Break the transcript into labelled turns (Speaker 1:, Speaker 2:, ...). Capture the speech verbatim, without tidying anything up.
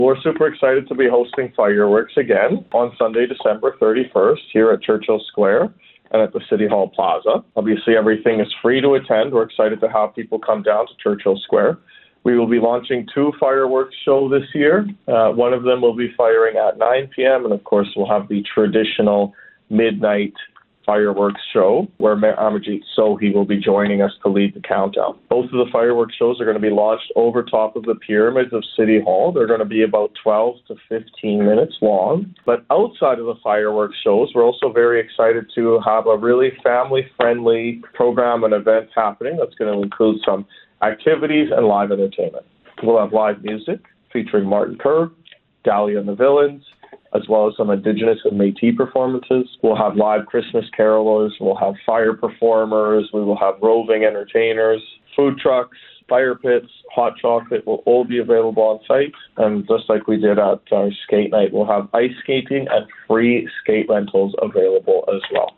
Speaker 1: We're super excited to be hosting fireworks again on Sunday, December thirty-first here at Churchill Square and at the City Hall Plaza. Obviously, everything is free to attend. We're excited to have people come down to Churchill Square. We will be launching two fireworks shows this year. Uh, one of them will be firing at nine p.m. and, of course, we'll have the traditional midnight fireworks show where Mayor Amarjeet Sohi will be joining us to lead the countdown. Both of the fireworks shows are going to be launched over top of the pyramids of City Hall. They're going to be about twelve to fifteen minutes long. But outside of the fireworks shows, we're also very excited to have a really family-friendly program and event happening that's going to include some activities and live entertainment. We'll have live music featuring Martin Kerr, Dahlia and the Villains, as well as some Indigenous and Métis performances. We'll have live Christmas carolers, we'll have fire performers, we will have roving entertainers, food trucks, fire pits, hot chocolate will all be available on site. And just like we did at our skate night, we'll have ice skating and free skate rentals available as well.